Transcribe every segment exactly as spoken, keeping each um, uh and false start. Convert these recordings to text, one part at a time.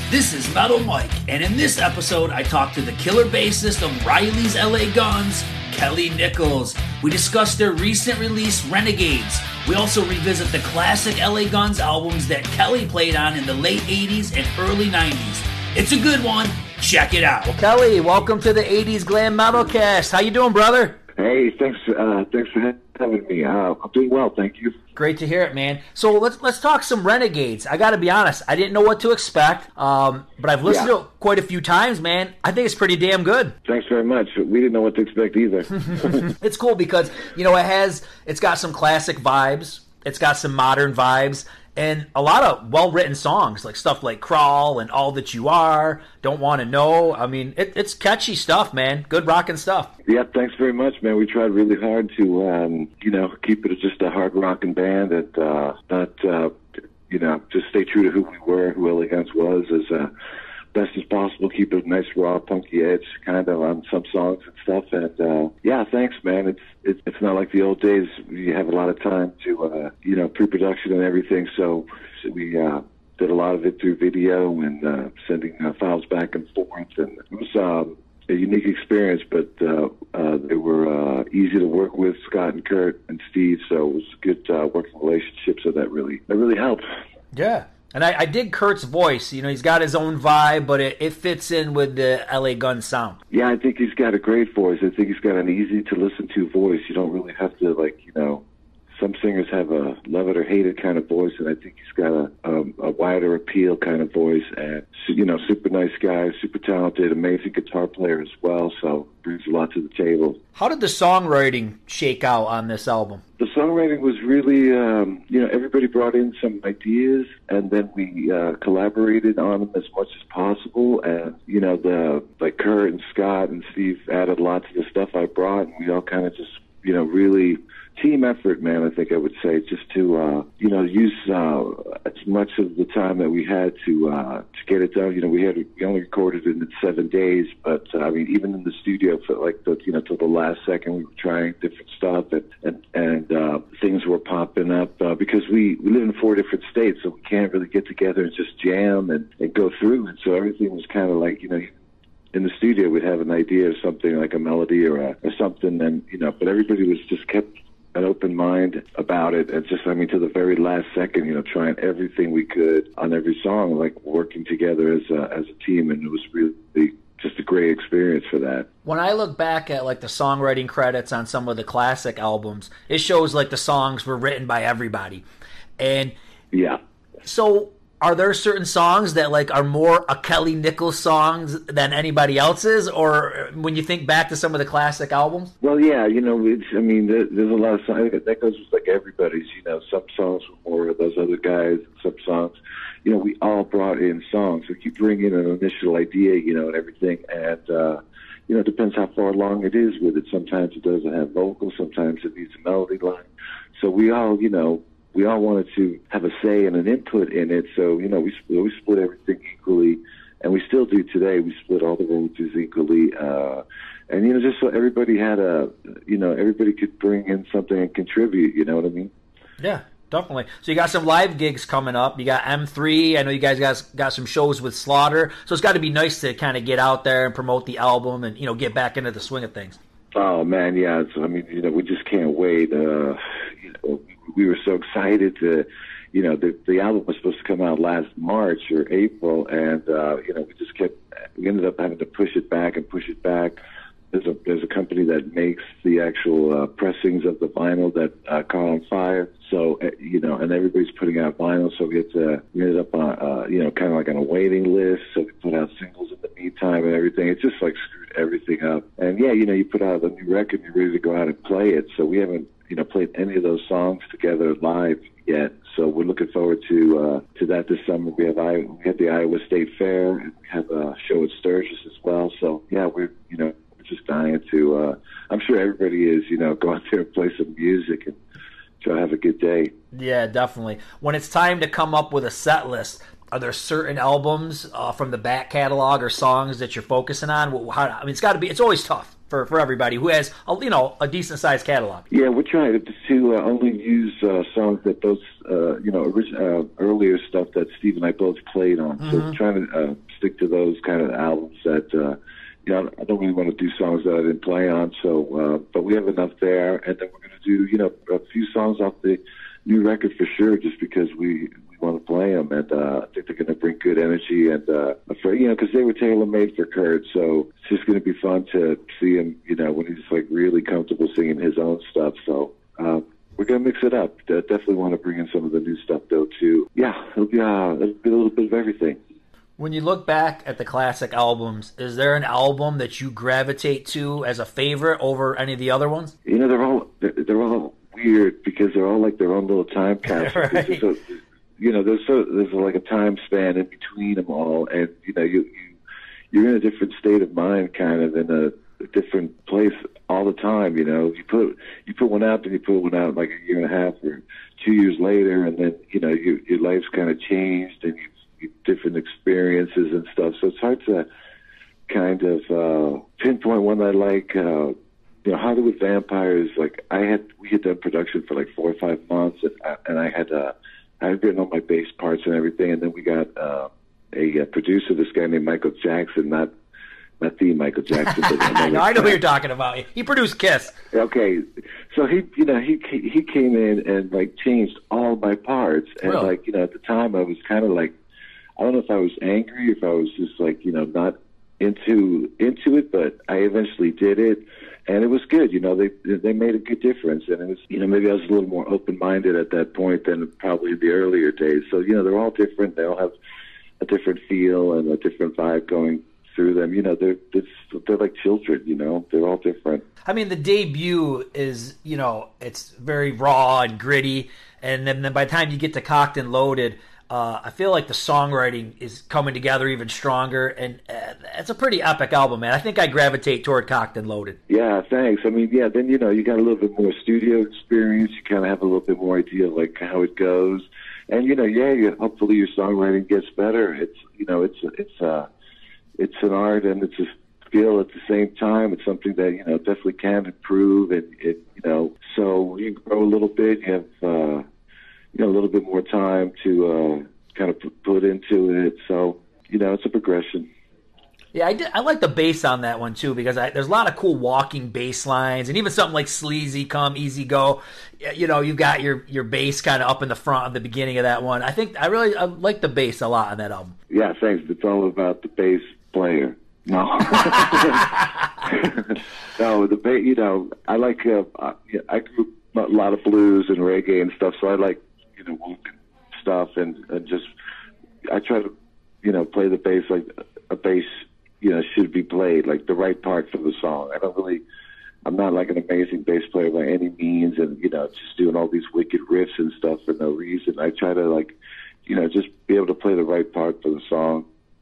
This is Metal Mike, and in this episode, I talked to the killer bassist of Riley's L A Guns, Kelly Nichols. We discussed their recent release, Renegades. We also revisit the classic L A Guns albums that Kelly played on in the late eighties and early nineties. It's a good one. Check it out. Well, Kelly, welcome to the eighties Glam Metal Cast. How you doing, brother? Hey, thanks. Uh, thanks for having me. Uh, I'm doing well, thank you. Great to hear it, man. So let's let's talk some Renegades. I got to be honest, I didn't know what to expect, um, but I've listened yeah. to it quite a few times, man. I think it's pretty damn good. Thanks very much. We didn't know what to expect either. It's cool because you know it has it's got some classic vibes, it's got some modern vibes, and a lot of well-written songs, like stuff like Crawl and All That You Are, Don't Want to Know. I mean, it, it's catchy stuff, man. Good rockin' stuff. Yeah, thanks very much, man. We tried really hard to, um, you know, keep it just a hard rockin' band and uh, not, uh, you know, just stay true to who we were, who L A Guns was, as uh, best as possible. Keep it a nice, raw, punky edge, kind of on some songs and stuff. And uh, yeah, thanks, man. It's it's it's not like the old days. You have a lot of time to, uh, you know, pre-production and everything. So we uh, did a lot of it through video and uh, sending uh, files back and forth. And it was um, a unique experience, but uh, uh, they were uh, easy to work with, Scott and Kurt and Steve. So it was a good uh, working relationship. So that really that really helped. Yeah. And I, I dig Kurt's voice. You know, he's got his own vibe, but it, it fits in with the L A Guns sound. Yeah, I think he's got a great voice. I think he's got an easy-to-listen-to voice. You don't really have to, like, you know, some singers have a love it or hate it kind of voice, and I think he's got a, um, a wider appeal kind of voice. And, you know, super nice guy, super talented, amazing guitar player as well, so brings a lot to the table. How did the songwriting shake out on this album? The songwriting was really, um, you know, everybody brought in some ideas, and then we uh, collaborated on them as much as possible. And, you know, the like Kurt and Scott and Steve added lots of the stuff I brought, and we all kind of just, you know, really team effort, man, I think I would say, just to, uh, you know, use uh, as much of the time that we had to uh, to get it done. You know, we had we only recorded it in seven days, but, uh, I mean, even in the studio, for like, the, you know, till the last second, we were trying different stuff, and, and, and uh, things were popping up, uh, because we, we live in four different states, so we can't really get together and just jam and, and go through, and so everything was kind of like, you know, in the studio, we'd have an idea of something like a melody or, a, or something, and, you know, but everybody was just kept an open mind about it, and just, I mean, to the very last second, you know, trying everything we could on every song, like working together as a, as a team, and it was really just a great experience for that. When I look back at, like, the songwriting credits on some of the classic albums, it shows, like, the songs were written by everybody. And yeah. So are there certain songs that, like, are more a Kelly Nichols songs than anybody else's, or when you think back to some of the classic albums? Well, yeah, you know, it's, I mean, there, there's a lot of songs that goes with, like, everybody's. You know, some songs were more of those other guys, some songs, you know, we all brought in songs. Like, you bring in an initial idea, you know, and everything, and uh, you know, it depends how far along it is with it. Sometimes it doesn't have vocals, sometimes it needs a melody line. So we all, you know, we all wanted to have a say and an input in it. So, you know, we, we split everything equally, and we still do today. We split all the royalties equally. Uh, and, you know, just so everybody had a, you know, everybody could bring in something and contribute, you know what I mean? Yeah, definitely. So you got some live gigs coming up. You got M three. I know you guys got, got some shows with Slaughter. So it's got to be nice to kind of get out there and promote the album and, you know, get back into the swing of things. Oh, man, yeah. So, I mean, you know, we just can't wait. Uh, you know, we were so excited to, you know, the, the album was supposed to come out last March or April, and, uh, you know, we just kept, we ended up having to push it back and push it back. There's a, there's a company that makes the actual uh, pressings of the vinyl that uh, caught on fire. So, uh, you know, and everybody's putting out vinyl, so we had to, we ended up on, uh, you know, kind of like on a waiting list, so we put out singles in the meantime and everything. It just, like, screwed everything up. And, yeah, you know, you put out a new record, you're ready to go out and play it, so we haven't, you know, played any of those songs together live yet. So we're looking forward to uh, to that this summer. We have I we had the Iowa State Fair, and we have a show at Sturgis as well. So yeah, we're you know we're just dying to. Uh, I'm sure everybody is you know go out there and play some music and try to have a good day. Yeah, definitely. When it's time to come up with a set list, are there certain albums uh, from the back catalog or songs that you're focusing on? How, I mean, it's got to be. It's always tough. for, for everybody who has a, you know a decent sized catalog. Yeah, we're trying to uh, only use uh, songs that those uh, you know orig- uh, earlier stuff that Steve and I both played on. Mm-hmm. So we're trying to uh, stick to those kind of albums that. Uh, You know, I don't really want to do songs that I didn't play on, so uh, but we have enough there, and then we're going to do, you know, a few songs off the new record for sure, just because we, we want to play them, and uh, I think they're going to bring good energy, and uh, for, you know, because they were tailor made for Kurt, so it's just going to be fun to see him, you know, when he's like really comfortable singing his own stuff. So uh, we're going to mix it up. I definitely want to bring in some of the new stuff though too. Yeah, it'll be, uh, it'll be a little bit of everything. When you look back at the classic albums, is there an album that you gravitate to as a favorite over any of the other ones? You know, they're all they're, they're all weird because they're all like their own little time capsules. Right. So, you know, there's so there's like a time span in between them all, and you know, you, you you're in a different state of mind, kind of in a, a different place all the time. You know, you put you put one out, then you put one out like a year and a half or two years later, and then you know, your your life's kind of changed, and you. different experiences and stuff, so it's hard to kind of uh, pinpoint one I like. Uh, you know, Hollywood Vampires. Like I had, we had done production for like four or five months, and I, and I had uh, I had written all my bass parts and everything, and then we got uh, a, a producer, this guy named Michael Jackson, not not the Michael Jackson. But I know, I know who you're talking about. He produced Kiss. Okay, so he, you know, he he came in and like changed all my parts, and Really? like you know, at the time I was kind of like. I don't know if I was angry, if I was just like, you know, not into into it, but I eventually did it, and it was good. You know, they they made a good difference, and it was, you know, maybe I was a little more open-minded at that point than probably the earlier days. So, you know, they're all different. They all have a different feel and a different vibe going through them. You know, they're they're, they're like children. You know, they're all different. I mean, the debut is, you know, it's very raw and gritty, and then, then by the time you get to Cocked and Loaded. Uh, I feel like the songwriting is coming together even stronger, and uh, it's a pretty epic album, man. I think I gravitate toward Cocked and Loaded. Yeah, thanks. I mean, yeah, then, you know, you got a little bit more studio experience. You kind of have a little bit more idea of, like, how it goes. And, you know, yeah, you, hopefully your songwriting gets better. It's, you know, it's it's uh, it's an art and it's a skill at the same time. It's something that, you know, definitely can improve. And, it, you know, so you grow a little bit. You have... Uh, you know, a little bit more time to uh, kind of p- put into it. So, you know, it's a progression. Yeah, I, did, I like the bass on that one, too, because I, there's a lot of cool walking bass lines, and even something like Sleazy Come, Easy Go. You know, you've got your, your bass kind of up in the front at the beginning of that one. I think I really I like the bass a lot on that album. Yeah, thanks. It's all about the bass player. No. no, the bass, you know, I like, uh, I grew up a lot of blues and reggae and stuff, so I like, you know, stuff and, and just I try to, you know, play the bass like a bass, you know, should be played, like the right part for the song. I don't really, I'm not like an amazing bass player by any means, and you know, just doing all these wicked riffs and stuff for no reason. I try to like, you know, just be able to play the right part for the song.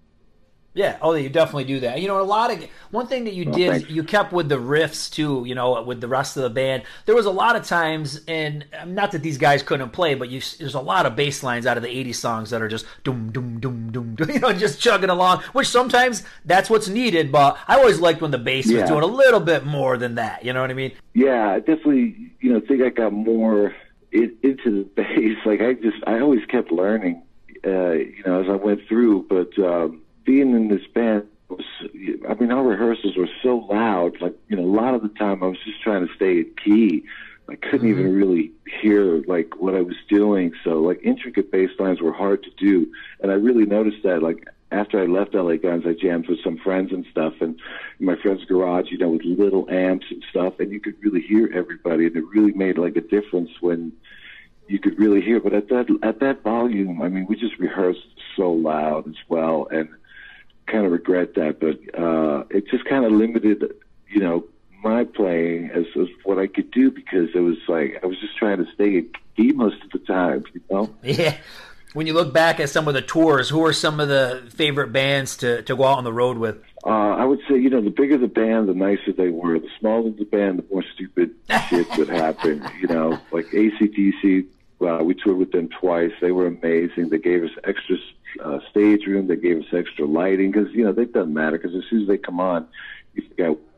Yeah, oh, you definitely do that. You know, a lot of one thing that you Oh, did, thanks. you kept with the riffs too. You know, with the rest of the band, there was a lot of times, and not that these guys couldn't play, but you, there's a lot of bass lines out of the eighties songs that are just doom doom doom doom, doom you know, just chugging along. Which sometimes that's what's needed, but I always liked when the bass Yeah. was doing a little bit more than that. You know what I mean? Yeah, I definitely, you know, think I got more in, into the bass. Like I just, I always kept learning, uh, you know, as I went through. But um, being in this band was, I mean, our rehearsals were so loud. Like, you know, a lot of the time I was just trying to stay in key. I couldn't Mm-hmm. even really hear like what I was doing. So like intricate bass lines were hard to do, and I really noticed that. Like after I left L A Guns, I jammed with some friends and stuff, and in my friend's garage, you know, with little amps and stuff, and you could really hear everybody, and it really made like a difference when you could really hear. But at that at that volume, I mean, we just rehearsed so loud as well, and kind of regret that. But uh, it just kind of limited, you know, my playing as, as what I could do, because it was like I was just trying to stay in key most of the time, you know. Yeah. When you look back at some of the tours, who are some of the favorite bands to, to go out on the road with? Uh, I would say, you know, the bigger the band, the nicer they were. The smaller the band, the more stupid shit would happen. You know, like A C D C, uh, we toured with them twice. They were amazing. They gave us extra uh, stage room. They gave us extra lighting because, you know, it doesn't matter because as soon as they come on, you forget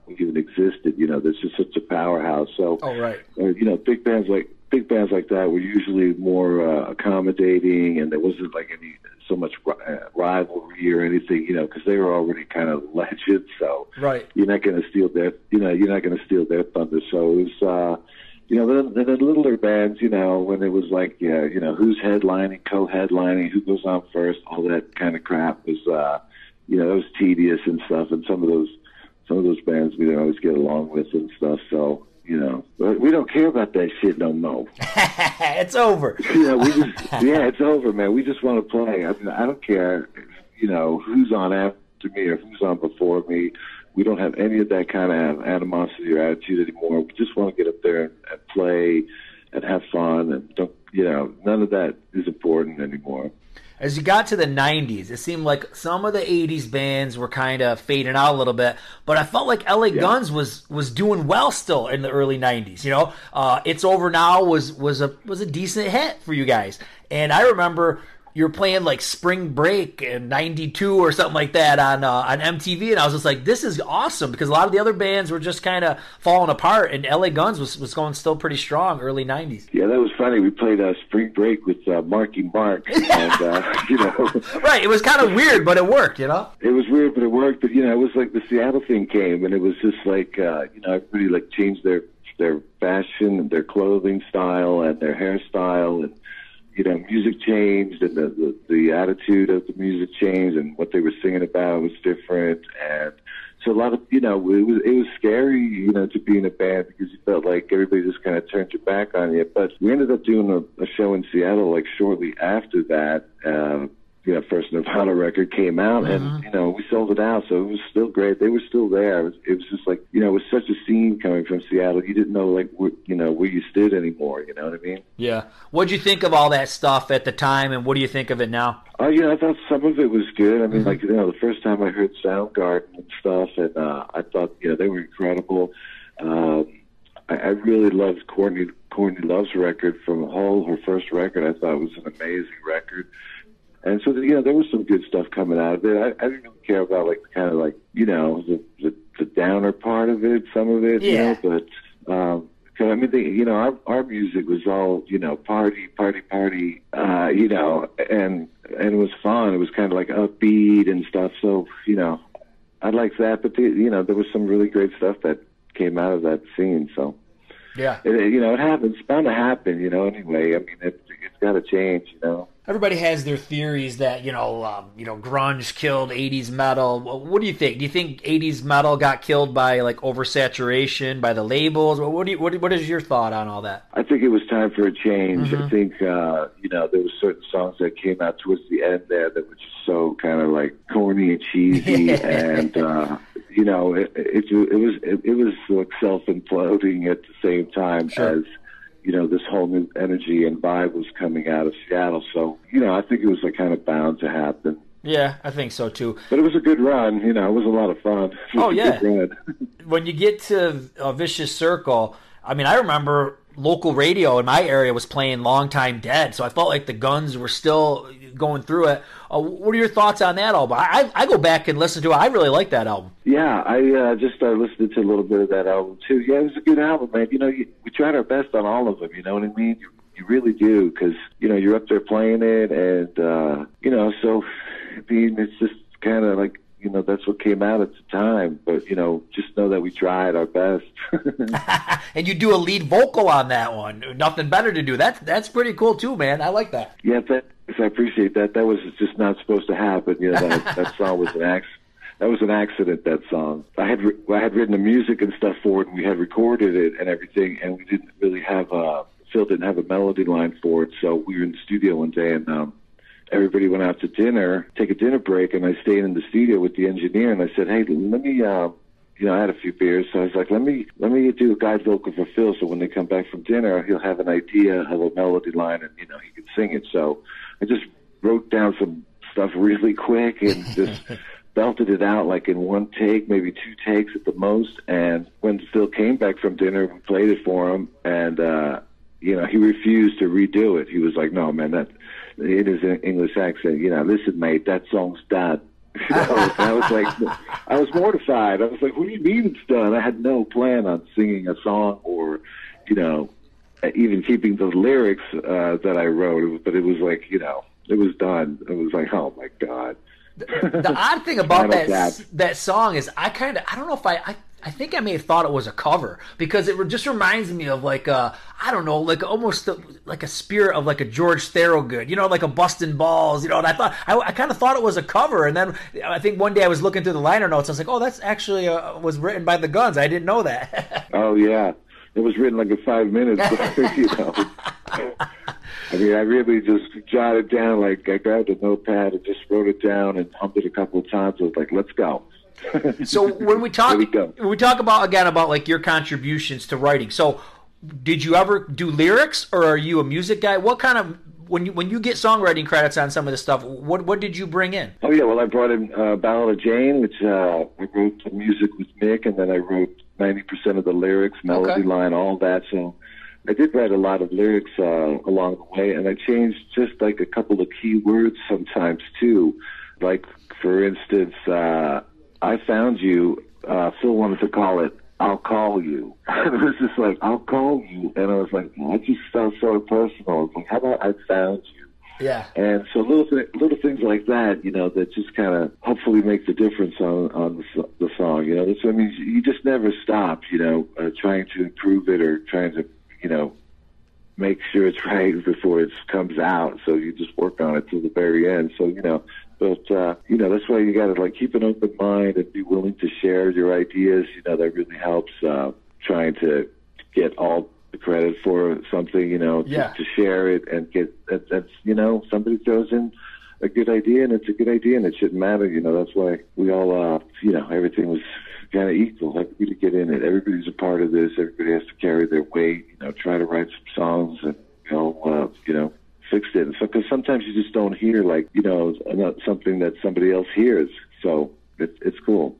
even existed. You know, there's just such a powerhouse. So, oh, right. uh, you know, big bands like big bands like that were usually more uh, accommodating, and there wasn't like any so much uh, rivalry or anything, you know, because they were already kind of legends. So, right. you're not going to steal their, you know, you're not going to steal their thunder. So it was. Uh, You know, then, then the littler bands, you know, when it was like, yeah, you know, who's headlining, co-headlining, who goes on first, all that kind of crap was, uh, you know, it was tedious and stuff. And some of those, some of those bands we didn't always get along with and stuff. So, you know, but we don't care about that shit no more. It's over. You know, we just, yeah, it's over, man. We just want to play. I mean, I don't care, you know, who's on after me or who's on before me. We don't have any of that kind of animosity or attitude anymore. We just want to get up there and, and play and have fun, and don't, you know, none of that is important anymore. As you got to the nineties, it seemed like some of the eighties bands were kind of fading out a little bit, but I felt like L A Yeah. Guns was was doing well still in the early nineties. You know, uh, It's Over Now was was a was a decent hit for you guys, and I remember you were playing like Spring Break in ninety-two or something like that on uh, on M T V, and I was just like, this is awesome, because a lot of the other bands were just kind of falling apart, and L A Guns was, was going still pretty strong early nineties. Yeah, that was funny. We played uh, Spring Break with uh, Marky Mark, and, uh, you know. Right, it was kind of weird, but it worked, you know? It was weird, but it worked. But, you know, it was like the Seattle thing came, and it was just like, uh, you know, everybody, like, changed their, their fashion and their clothing style and their hairstyle, and, you know, music changed, and the, the the attitude of the music changed, and what they were singing about was different. And so a lot of, you know, it was it was scary, you know, to be in a band, because you felt like everybody just kind of turned your back on you. But we ended up doing a, a show in Seattle like shortly after that. Uh, you know, first Nirvana record came out, Mm-hmm. and, you know, we sold it out, so it was still great. They were still there. It was, it was just like, you know, it was such a scene coming from Seattle. You didn't know, like, where, you know, where you stood anymore, you know what I mean? Yeah. What'd you think of all that stuff at the time, and what do you think of it now? Oh, yeah, I thought some of it was good. I mean, like, you know, the first time I heard Soundgarden and stuff, and uh, I thought, you know, they were incredible. Um, I, I really loved Courtney, Courtney Love's record from Hull, her first record. I thought it was an amazing record. And so, you know, there was some good stuff coming out of it. I, I didn't really care about, like, kind of like, you know, the, the, the downer part of it, some of it, Yeah. you know, but, um, cause I mean, the, you know, our, our music was all, you know, party, party, party, uh, you know, and, and it was fun. It was kind of like upbeat and stuff. So, you know, I liked that, but the, you know, there was some really great stuff that came out of that scene. So, Yeah. it, you know, it happens. It's bound to happen, you know, anyway. I mean, it, it's got to change, you know. Everybody has their theories that, you know, um, you know, grunge killed eighties metal. What do you think? Do you think eighties metal got killed by, like, oversaturation, by the labels? What do you, what, what is your thought on all that? I think it was time for a change. Mm-hmm. I think, uh, you know, there were certain songs that came out towards the end there that were just so kind of like corny and cheesy, and, uh, you know, it, it, it was it, it was like self-imploding at the same time Sure. as, you know, this whole new energy and vibe was coming out of Seattle. So, you know, I think it was like kind of bound to happen. Yeah, I think so too. But it was a good run. You know, it was a lot of fun. It was Oh, a yeah. good run. When you get to a Vicious Circle, I mean, I remember local radio in my area was playing Long Time Dead, so I felt like the Guns were still going through it. Uh, what are your thoughts on that album? I, I go back and listen to it. I really like that album. Yeah, I uh, just started listening to a little bit of that album too. Yeah, it was a good album, man. You know, you, we tried our best on all of them. You know what I mean? You, you really do, because you know you're up there playing it, and uh, you know, so I mean, it's just kind of like, you know, that's what came out at the time. But you know, just know that we tried our best. And you do a lead vocal on that one. Nothing better to do. That's that's pretty cool too, man. I like that. Yeah, thanks. I appreciate that. That was just not supposed to happen. You know, that, that song was an accident. That was an accident, that song. I had re- I had written the music and stuff for it, and we had recorded it and everything, and we didn't really have uh Phil didn't have a melody line for it, so we were in the studio one day, and um, everybody went out to dinner, take a dinner break, and I stayed in the studio with the engineer, and I said, hey, let me, uh, you know, I had a few beers, so I was like, let me let me do a guide vocal for Phil, so when they come back from dinner, he'll have an idea of a melody line, and, you know, he can sing it. So I just wrote down some stuff really quick and just belted it out like in one take, maybe two takes at the most. And when Phil came back from dinner, we played it for him, and uh, you know, he refused to redo it. He was like, "No, man, that in his English accent, you know, listen, mate, that song's done." You know, I was like, I was mortified. I was like, what do you mean it's done? I had no plan on singing a song or, you know, even keeping the lyrics uh, that I wrote. But it was like, you know, it was done. It was like, oh, my God. The, the odd thing about that that song is I kind of, I don't know if I, I, I think I may have thought it was a cover because it just reminds me of like a, I don't know, like almost a, like a spirit of like a George Thorogood, you know, like a Bustin' Balls, you know, and I thought, I, I kind of thought it was a cover. And then I think one day I was looking through the liner notes. I was like, oh, that's actually a, was written by the Guns. I didn't know that. Oh, yeah. It was written like in five minutes, you know. I mean, I really just jotted down, like, I grabbed a notepad and just wrote it down and hummed it a couple of times. I was like, let's go. So when we talk, we, when we talk about, again, about, like, your contributions to writing, so did you ever do lyrics, or are you a music guy? What kind of, when you when you get songwriting credits on some of this stuff, what what did you bring in? Oh, yeah, well, I brought in uh, Ballad of Jane, which uh, I wrote the music with Mick, and then I wrote ninety percent of the lyrics, melody okay. line, all that, so I did write a lot of lyrics uh, along the way, and I changed just like a couple of key words sometimes too. Like, for instance, uh, I Found You, uh, Phil wanted to call it I'll Call You. And it was just like, I'll call you. And I was like, well, that just sounds so personal. I was like, how about I Found You? Yeah. And so little th- little things like that, you know, that just kind of hopefully make the difference on, on the, so- the song. You know, that's what I mean. You just never stop, you know, uh, trying to improve it or trying to, you know, make sure it's right before it comes out. So you just work on it till the very end. So, you know, but, uh, you know, that's why you got to, like, keep an open mind and be willing to share your ideas. You know, that really helps uh, trying to get all the credit for something, you know, to, yeah. to share it and get, that, that's, you know, somebody throws in a good idea and it's a good idea and it shouldn't matter. You know, that's why we all, uh, you know, everything was kind of equal. Everybody get in it. Everybody's a part of this. Everybody has to carry their weight. You know, try to write some songs and you know, uh, you know, fix it. And so, because sometimes you just don't hear like you know something that somebody else hears. So it, it's cool.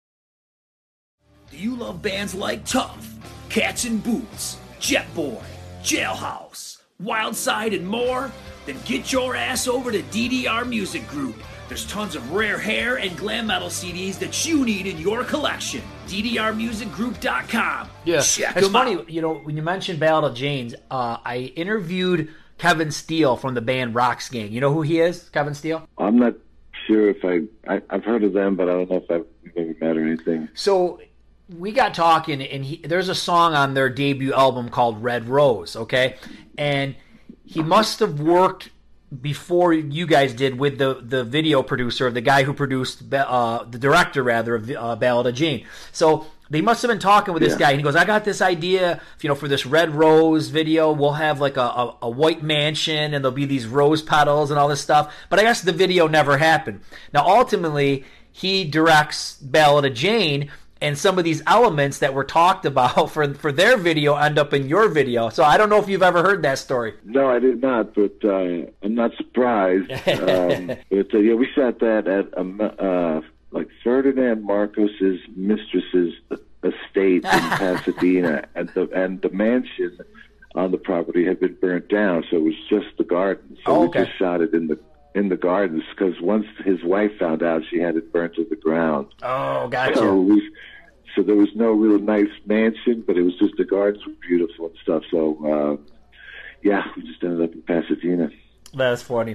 Do you love bands like Tough, Cats in Boots, Jet Boy, Jailhouse, Wildside, and more? Then get your ass over to D D R Music Group. There's tons of rare hair and glam metal C Ds that you need in your collection. D D R music group dot com. Yeah, Check it's them funny. out. You know, when you mentioned Ballad of Jane's, uh, I interviewed Kevin Steele from the band Rocks Gang. You know who he is, Kevin Steele? I'm not sure if I, I I've heard of them, but I don't know if I've ever met or anything. So we got talking, and he, there's a song on their debut album called Red Rose, okay? And he must have worked before you guys did with the, the video producer, the guy who produced, uh, the director, rather, of uh, Ballad of Jane. So they must have been talking with this Yeah. guy, and he goes, I got this idea, you know, for this Red Rose video, we'll have like a, a, a white mansion, and there'll be these rose petals and all this stuff. But I guess the video never happened. Now, ultimately, he directs Ballad of Jane, and some of these elements that were talked about for for their video end up in your video. So I don't know if you've ever heard that story. No, I did not, but uh, I'm not surprised. um, but uh, yeah, we shot that at um, uh, like Ferdinand Marcos's mistress's estate in Pasadena, and the and the mansion on the property had been burnt down, so it was just the gardens. So Oh, we okay. just shot it in the in the gardens because once his wife found out, she had it burnt to the ground. Oh, gotcha. So, we, so there was no real nice mansion, but it was just the gardens were beautiful and stuff. So, uh, yeah, we just ended up in Pasadena. That's funny.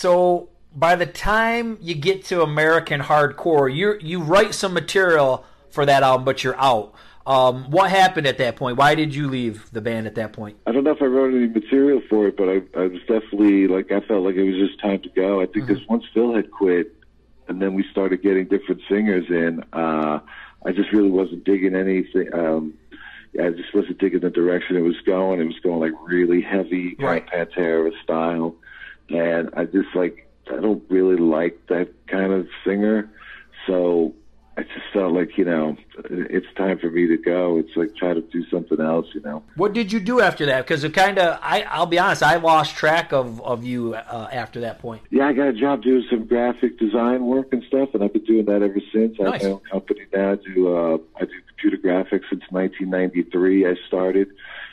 So by the time you get to American Hardcore, you you write some material for that album, but you're out. Um, what happened at that point? Why did you leave the band at that point? I don't know if I wrote any material for it, but I, I was definitely, like, I felt like it was just time to go. I think because once Phil had quit, and then we started getting different singers in, uh, I just really wasn't digging anything. Um, I just wasn't digging the direction it was going. It was going, like, really heavy, kind Right. of Pantera style. And I just, like, I don't really like that kind of singer. So I just felt like, you know, it's time for me to go. It's like try to do something else, you know. What did you do after that? Because it kind of, I I'll be honest, I lost track of of you uh, after that point. Yeah, I got a job doing some graphic design work and stuff, and I've been doing that ever since. I Nice. have my own company now. I do, uh, I do computer graphics since nineteen ninety-three. I started.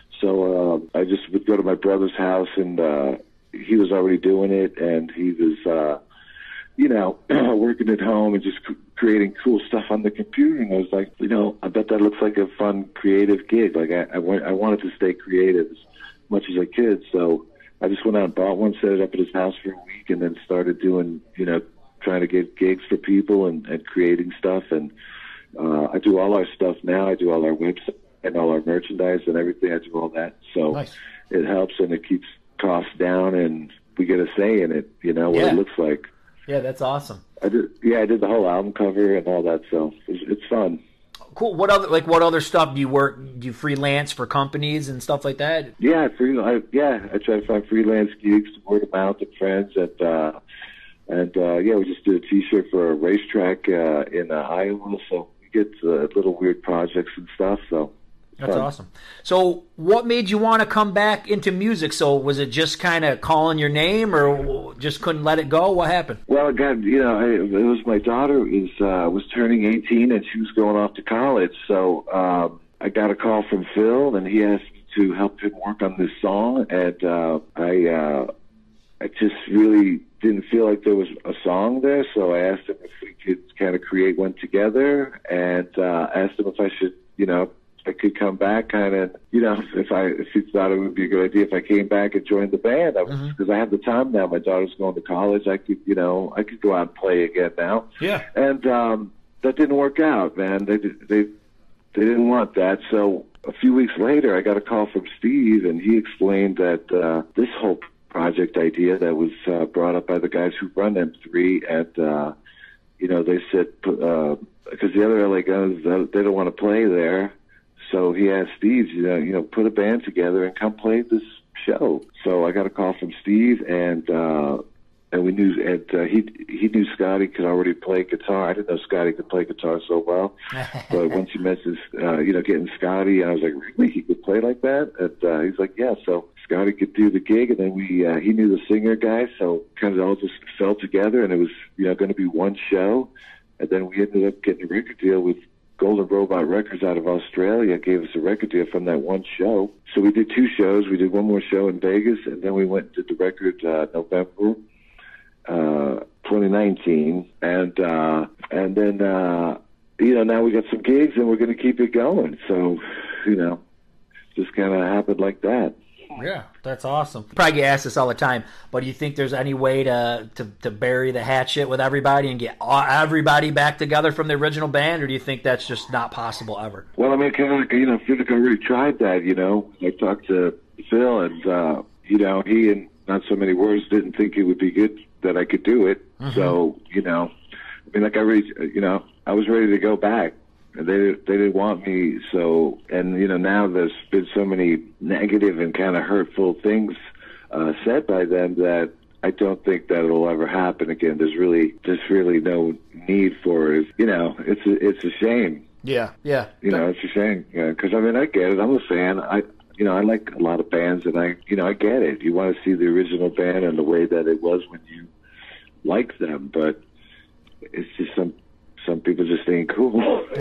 So uh, I just would go to my brother's house, and uh, he was already doing it, and he was... Uh, you know, working at home and just c- creating cool stuff on the computer. And I was like, you know, I bet that looks like a fun, creative gig. Like I, I, went, I wanted to stay creative as much as I could. So I just went out and bought one, set it up at his house for a week, and then started doing, you know, trying to get gigs for people and, and creating stuff. And uh, I do all our stuff now. I do all our website and all our merchandise and everything. I do all that. So Nice. It helps and it keeps costs down, and we get a say in it, you know, what Yeah. it looks like. Yeah, that's awesome. I did, yeah, I did the whole album cover and all that, so it's, it's fun. Cool. What other like what other stuff do you work? Do you freelance for companies and stuff like that? Yeah, free, I, yeah, I try to find freelance gigs to word of mouth and friends, and uh, and uh, yeah, we just did a T-shirt for a racetrack uh, in uh, Iowa, so we get uh, little weird projects and stuff. So That's fun. awesome. So, what made you want to come back into music? So, was it just kind of calling your name, or just couldn't let it go? What happened? Well, God, you know, I, it was my daughter is uh, was turning eighteen and she was going off to college. So um, I got a call from Phil, and he asked me to help him work on this song, and uh, I uh, I just really didn't feel like there was a song there. So I asked him if we could kind of create one together, and uh, asked him if I should, you know, I could come back, kind of, you know, if I if he thought it would be a good idea if I came back and joined the band, because I, mm-hmm. I have the time now. My daughter's going to college. I could, you know, I could go out and play again now. Yeah. And um, that didn't work out, man. They they they didn't want that. So a few weeks later, I got a call from Steve, and he explained that uh, this whole project idea that was uh, brought up by the guys who run M three, and uh, you know, they said uh, because the other L A Guns, they don't want to play there. So he asked Steve, you know, you know, put a band together and come play this show. So I got a call from Steve, and uh, and we knew, and uh, he he knew Scotty could already play guitar. I didn't know Scotty could play guitar so well, but once he mentioned, uh, you know, getting Scotty, I was like, really, he could play like that? And uh, he's like, yeah. So Scotty could do the gig, and then we uh, he knew the singer guy, so kind of all just fell together, and it was, you know, going to be one show, and then we ended up getting a record deal with Golden Robot Records out of Australia, gave us a record deal from that one show. So we did two shows. We did one more show in Vegas, and then we went and did the record uh, November uh, twenty nineteen. And uh, and then, uh, you know, now we got some gigs, and we're going to keep it going. So, you know, just kind of happened like that. Yeah, that's awesome. Probably get asked this all the time, but do you think there's any way to, to, to bury the hatchet with everybody and get all, everybody back together from the original band, or do you think that's just not possible ever? Well, I mean, kind of like, you know, I feel like I already tried that, you know. I talked to Phil, and, uh, you know, he, in not so many words, didn't think it would be good that I could do it. Mm-hmm. So, you know, I mean, like I really, you know, I was ready to go back. They they didn't want me, so, and you know, now there's been so many negative and kind of hurtful things uh, said by them that I don't think that it'll ever happen again. There's really there's really no need for it. You know, it's a, it's a shame. Yeah, yeah. You know, it's a shame. Yeah, because I mean, I get it. I'm a fan. I you know, I like a lot of bands, and I you know, I get it. You want to see the original band and the way that it was when you liked them, but it's just some. Some people just ain't cool.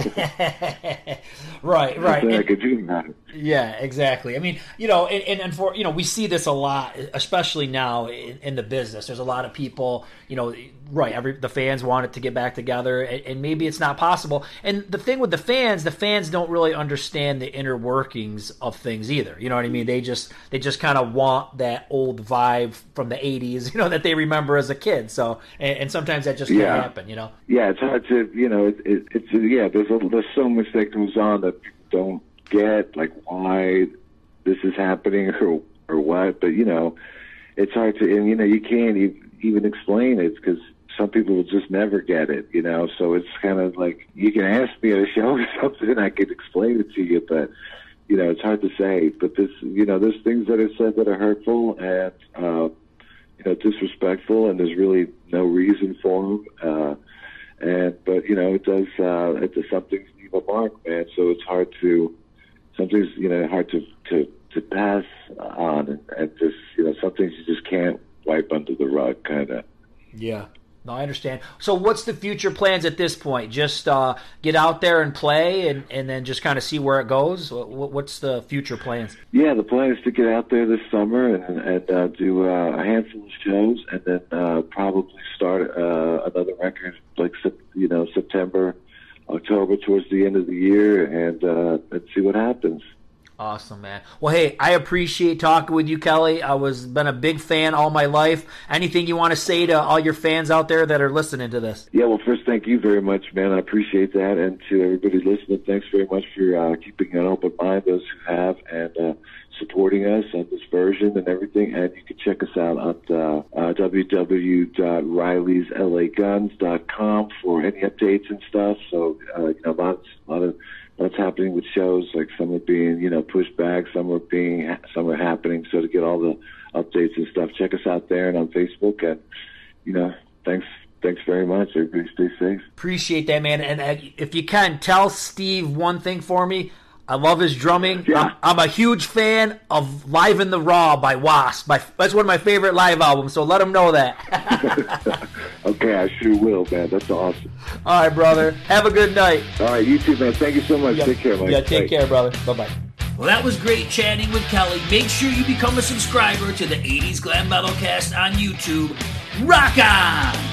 Right, right. I could do about it. Yeah, exactly. I mean, you know, and, and, and for, you know, we see this a lot, especially now in, in the business. There's a lot of people, you know, right, every the fans want it to get back together, and, and maybe it's not possible. And the thing with the fans, the fans don't really understand the inner workings of things either. You know what I mean? They just they just kind of want that old vibe from the eighties, you know, that they remember as a kid. So, and, and sometimes that just can't yeah. happen, you know? Yeah, it's hard to, you know, it, it, it's, yeah, there's, a, there's so much that goes on that people don't get, like why this is happening or or what, but you know, it's hard to, and you know, you can't even explain it because some people will just never get it, you know, so it's kind of like, you can ask me at a show or something and I could explain it to you, but you know, it's hard to say. But this, you know, there's things that are said that are hurtful and uh, you know, disrespectful, and there's really no reason for them. Uh, and but you know, it does uh, it does something leave a mark, man. So it's hard to something's you know hard to to to pass on, and, and just you know some things you just can't wipe under the rug, kind of. Yeah. No, I understand. So what's the future plans at this point? Just uh, get out there and play and, and then just kind of see where it goes? What's the future plans? Yeah, the plan is to get out there this summer and, and uh, do uh, a handful of shows, and then uh, probably start uh, another record like, you know, September, October, towards the end of the year, and, uh, and see what happens. Awesome, man. Well, hey, I appreciate talking with you, Kelly. I was been a big fan all my life. Anything you want to say to all your fans out there that are listening to this? Yeah, well, first, thank you very much, man. I appreciate that. And to everybody listening, thanks very much for uh, keeping an open mind, those who have, and uh, supporting us on this version and everything. And you can check us out at uh, uh, w w w dot rileys l a guns dot com for any updates and stuff. So, uh, you know, lots, a lot of what's happening with shows, like some are being, you know, pushed back, some are being, some are happening. So to get all the updates and stuff, check us out there and on Facebook. And, you know, thanks, thanks very much. Everybody stay safe. Appreciate that, man. And uh, if you can, tell Steve one thing for me. I love his drumming. Yeah. I'm, I'm a huge fan of Live in the Raw by Wasp. My, that's one of my favorite live albums, so let him know that. Okay, I sure will, man. That's awesome. All right, brother. Have a good night. All right, you too, man. Thank you so much. Yeah, take care, Mike. Yeah, take Bye. care, brother. Bye-bye. Well, that was great chatting with Kelly. Make sure you become a subscriber to the eighties Glam Metal Cast on YouTube. Rock on!